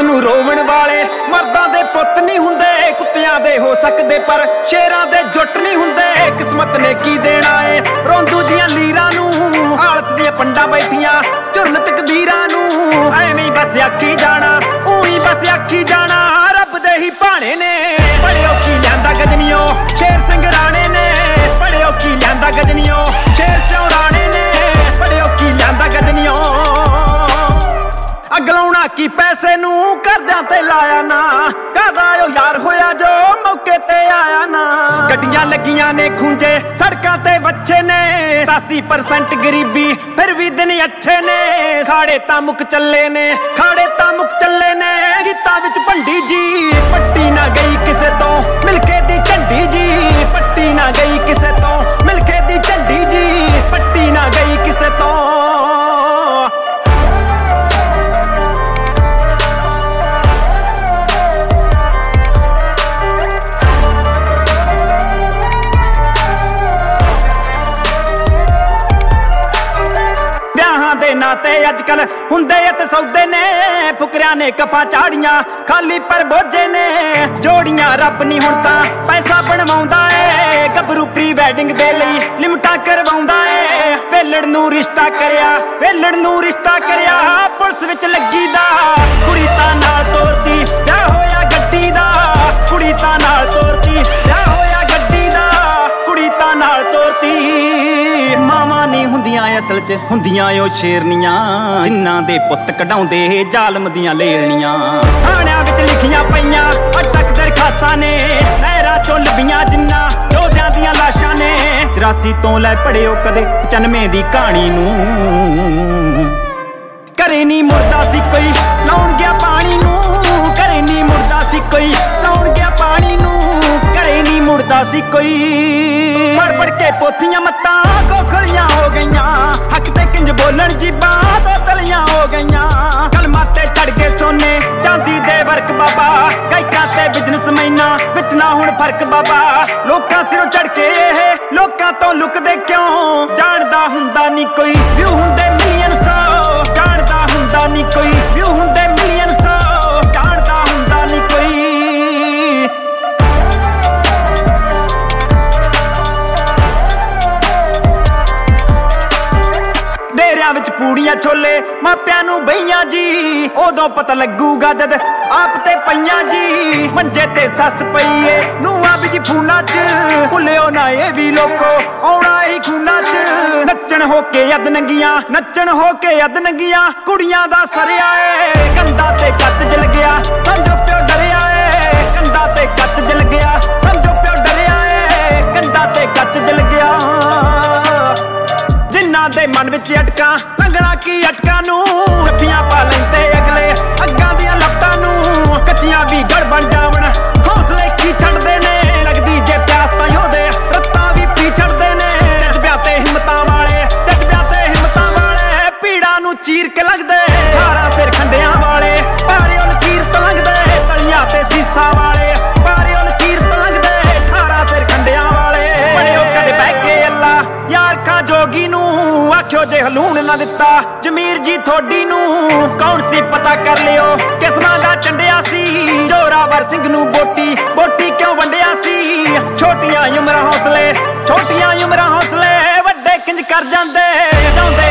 ਨੂੰ ਰੋਵਣ ਵਾਲੇ ਮਰਦਾਂ ਦੇ ਪੁੱਤ ਨਹੀਂ ਹੁੰਦੇ, ਕੁੱਤਿਆਂ ਦੇ ਹੋ ਸਕਦੇ ਪਰ ਸ਼ੇਰਾਂ ਦੇ ਜੁੱਟ ਨਹੀਂ ਹੁੰਦੇ। ਕਿਸਮਤ ਨੇ ਕੀ ਦੇਣਾ ਏ ਰੋਂਦੂ ਜੀਆਂ ਲੀਰਾਂ ਨੂੰ, ਹਾਲਤ ਦੀਆਂ ਪੰਡਾਂ ਬੈਠੀਆਂ ਝੁਰਨ ਤਕਦੀਰਾਂ ਨੂੰ। ਐਵੇਂ ਹੀ ਬਸ ਆਖੀ ਜਾਣਾ, ਉਹੀ ਬਸ ਆਖੀ ਜਾਣਾ, ਰੱਬ ਦੇ ਹੀ ਭਾਣੇ ਨੇ। ਪੜਿਓ ਕੀ ਲਿਆਂਦਾ ਗਜਨੀਓ ਸ਼ੇਰ ਸਿੰਘ ਰਾਣੇ ਨੇ, ਪੜਿਓ ਕੀ ਲਿਆਂਦਾ ਗਜਨੀਓ ਸ਼ੇਰ ਸਿਉ ਰਾਣੇ ਨੇ, ਪੜਿਓ ਕੀ ਲਿਆਂਦਾ ਗਜਨੀਓ। ਅਗਲਾਉਣਾ ਕੀ ਪੈਸੇ ਨੂੰ ਕਰਦਿਆਂ ਤੇ ਲਾਇਆ ਨਾ, ਕਰਦਾ ਓ ਯਾਰ ਹੋਇਆ ਜੋ ਮੌਕੇ ਤੇ ਆਇਆ ਨਾ। ਗੱਡੀਆਂ ਲੱਗੀਆਂ ਨੇ ਖੂੰਜੇ ਸੜਕਾਂ ਤੇ ਵੱਛੇ ਨੇ, 80% ਗਰੀਬੀ ਫਿਰ ਵੀ ਦਿਨ ਅੱਛੇ ਨੇ। ਖਾੜੇ ਤਾਂ ਮੁੱਕ ਚੱਲੇ ਨੇ, ਖਾੜੇ ਤਾਂ ਮੁੱਕ ਚੱਲੇ ਨੇ, ਗੀਤਾਂ ਵਿੱਚ ਭੰਡੀ ਜੀ ਪੱਟੀ ਨਾ ਗਈ ਕਿਸੇ ਤੋਂ ਮਿਲਕੇ ਦੀ ਝੰਡੀ ਜੀ, ਪੱਟੀ ਨਾ ਗਈ ਕਿਸੇ ਤੋਂ ਮਿਲਕੇ ਦੀ ਝੰਡੀ ਜੀ, ਪੱਟੀ ਨਾ ਗਈ ਕਿਸੇ ਤੋਂ। ਤੇ ਅੱਜ ਕੱਲ ਹੁੰਦੇ ਤੇ ਸੌਦੇ ਨੇ, ਫੁਕਰਿਆਂ ਨੇ ਕਪਾਂ ਚਾੜੀਆਂ ਖਾਲੀ ਪਰ ਬੋਝੇ ਨੇ। ਜੋੜੀਆਂ ਰੱਬ ਨਹੀਂ ਹੁਣ ਤਾਂ ਪੈਸਾ ਬਣਵਾਉਂਦਾ ਏ, ਗੱਭਰੂ ਪ੍ਰੀ ਵੈਡਿੰਗ ਦੇ ਲਈ ਲਿਮਟਾਂ ਕਰਵਾਉਂਦਾ ਏ। ਵੇਲੜ ਨੂੰ ਰਿਸ਼ਤਾ ਕਰਿਆ, ਵੇਲੜ ਨੂੰ ਰਿਸ਼ਤਾ ਕਰਿਆ, ਪੁਲਿਸ ਵਿੱਚ ਲੱਗੀ ਦਾ ਕੁੜੀ ਤਾਂ ਨਾਲ ਤੋਰਤੀ ਵਿਆਹ ਹੋਇਆ ਗੱਡੀ ਦਾ, ਕੁੜੀ ਤਾਂ ਨਾਲ ਤੋਰਤੀ ਵਿਆਹ ਹੋਇਆ ਗੱਡੀ ਦਾ, ਕੁੜੀ ਤਾਂ ਨਾਲ ਤੋਰਤੀ। ਮਾਵਾਂ ਨਹੀਂ ਹੁੰਦੀਆਂ ਅਸਲ 'ਚ ਹੁੰਦੀਆਂ ਓ ਸ਼ੇਰਨੀਆਂ, ਜਿਨ੍ਹਾਂ ਦੇ ਪੁੱਤ ਕਢਾਉਂਦੇ ਜ਼ਾਲਮ ਦੀਆਂ ਲੇਲਣੀਆਂ। ਥਾਣਿਆਂ ਵਿੱਚ ਲਿਖੀਆਂ ਪਈਆਂ ਅੱਜ ਤੱਕ ਦਰਖਾਸਤਾਂ ਨੇ, ਨਹਿਰਾਂ ਚੋਂ ਲੱਭੀਆਂ ਜਿਨ੍ਹਾਂ ਯੋਧਿਆਂ ਦੀਆਂ ਲਾਸ਼ਾਂ ਨੇ। 84 ਤੋਂ ਲੈ ਪੜਿਓ ਕਦੇ 95 ਦੀ ਕਹਾਣੀ ਨੂੰ, ਘਰੇ ਨਹੀਂ ਮੁੜਦਾ ਸੀ ਕੋਈ ਲਾਉਣ ਗਿਆ ਪਾਣੀ ਨੂੰ, ਘਰੇ ਨਹੀਂ ਮੁੜਦਾ ਸੀ ਕੋਈ ਲਾਉਣ ਗਿਆ ਪਾਣੀ ਨੂੰ, ਘਰੇ ਨਹੀਂ ਮੁੜਦਾ ਸੀ ਕੋਈ। ਪੜ ਪੜ ਕੇ ਪੋਥੀਆਂ ਮੱਤਾਂ ਖੋਖਲੀਆਂ ਹੋ ਗਈਆਂ, ਹੱਕ ਤੇ ਕਿੰਜ ਬੋਲਣ ਜੀਬਾਂ ਤੋਂ ਤਲੀਆਂ ਹੋ ਗਈਆਂ। ਕਲਮਾਂ ਤੇ ਚੜ ਕੇ ਸੋਨੇ ਚਾਂਦੀ ਦੇ ਵਰਕ ਬਾਬਾ, ਗਾਇਕਾਂ ਤੇ ਬਿਜ਼ਨਸਮੈਨਾਂ ਵਿੱਚ ਨਾ ਹੁਣ ਫਰਕ ਬਾਬਾ। ਲੋਕਾਂ ਸਿਰੋਂ ਚੜ ਕੇ ਇਹ ਲੋਕਾਂ ਤੋਂ ਲੁਕਦੇ ਕਿਉਂ, ਜਾਣਦਾ ਹੁੰਦਾ ਨਹੀਂ ਕੋਈ ਵਿਊ ਹੁੰਦੇ ਮਿਲੀਅਨ ਸੌ, ਜਾਣਦਾ ਹੁੰਦਾ ਨਹੀਂ ਕੋਈ ਵਿਊ ਹੁੰਦੇ ਮਿਲੀਅਨ ਸੌ, ਜਾਣਦਾ ਹੁੰਦਾ ਨਹੀਂ ਕੋਈ। ਡੇਰਿਆਂ ਵਿੱਚ ਪੂੜੀਆਂ ਛੋਲੇ ਮਾਪਿਆਂ ਨੂੰ ਬਈਆਂ ਜੀ, ਉਦੋਂ ਪਤਾ ਲੱਗੂਗਾ ਜਦ ਆਪ ਤੇ ਪਈਆਂ ਜੀ। ਮੰਜੇ ਤੇ ਸੱਸ ਪਈ ਏ ਨੂੰਹਾਂ ਵੀ ਜੀ ਫੂਨਾਂ 'ਚ, ਭੁੱਲਿਓ ਨਾ ਇਹ ਵੀ ਲੋਕੋ ਆਉਣਾ ਹੀ ਖੂਨਾਂ 'ਚ। ਨੱਚਣ ਹੋ ਕੇ ਅੱਧ ਨੰਗੀਆਂ, ਨੱਚਣ ਹੋ ਕੇ ਅੱਧ ਨੰਗੀਆਂ, ਕੁੜੀਆਂ ਦਾ ਸਰਿਆ ਏ ਕੰਧਾਂ ਤੇ ਕੱਚ ਜਲ ਗਿਆ ਸਮਝੋ ਪਿਓ ਡਰਿਆ ਏ, ਕੰਧਾਂ ਤੇ ਕੱਚ ਜਲ ਗਿਆ ਸਮਝੋ ਪਿਓ ਡਰਿਆ ਏ, ਕੰਧਾਂ ਤੇ ਕੱਚ ਜਲ ਗਿਆ। ਜਿਨ੍ਹਾਂ ਦੇ ਮਨ ਵਿੱਚ ਅਟਕਾਂ ਲੰਘਣਾ ਕੀ ਅਟਕਾਂ ਨੂੰ, ਜੱਫੀਆਂ ਪਾ ਲੈਂਦੇ ਅਗਲੇ ਅੱਗਾਂ ਦੀਆਂ ਲੱਤਾਂ ਨੂੰ। ਕੱਚੀਆਂ ਵੀ ਗੜ ਬਣ ਜਾਵਣ ਹੌਸਲੇ ਕੀ ਛੱਡਦੇ ਨੇ, ਲੱਗਦੀ ਜੇ ਪਿਆਸ ਤਾਂ ਯੋਧੇ ਰੱਤਾਂ ਵੀ ਪੀ ਛੱਡਦੇ ਨੇ। ਜਜ਼ਬਿਆਂ ਤੇ ਹਿੰਮਤਾਂ ਵਾਲੇ, ਜਜ਼ਬਿਆਂ ਤੇ ਹਿੰਮਤਾਂ ਵਾਲੇ, ਪੀੜਾਂ ਨੂੰ ਚੀਰ ਕੇ ਲੰਘਦੇ 18 ਸਿਰ ਖੰਡਿਆਂ ਵਾਲੇ, ਭਾਰਿਓ ਲਕੀਰ ਤੋਂ ਲੰਘਦੇ ਤਲੀਆਂ ਤੇ ਸੀਸਾਂ ਵਾਲੇ, ਭਾਰਿਓ ਲਕੀਰ ਤੋਂ ਲੰਘਦੇ 18 ਸਿਰ ਖੰਡਿਆਂ ਵਾਲੇ। ਪੜਿਓ ਕਦੇ ਬਹਿ ਕੇ ਅੱਲਾ ਯਾਰ ਖਾਂ ਜੋਗੀ ਨੂੰ, ਆਖਿਓ ਜੇ ਹਲੂਣ ਨਾ ਦਿੱਤਾ ਜਮੀਰ ਜੀ ਥੋੜੀ ਨੂੰ। ਕੌਣ ਸੀ ਪਤਾ ਕਰ ਲਿਓ ਕਿਸਮਾਂ ਦਾ ਚੰਡਿਆ ਸੀ, ਜੋਰਾਵਰ ਸਿੰਘ ਨੂੰ ਬੋਟੀ ਬੋਟੀ ਕਿਉਂ ਵੰਡਿਆ ਸੀ। ਛੋਟੀਆਂ ਉਮਰਾਂ ਹੌਸਲੇ, ਛੋਟੀਆਂ ਉਮਰਾਂ ਹੌਸਲੇ ਵੱਡੇ ਕਿੰਜ ਕਰ ਜਾਂਦੇ, ਚਾਹੁੰਦੇ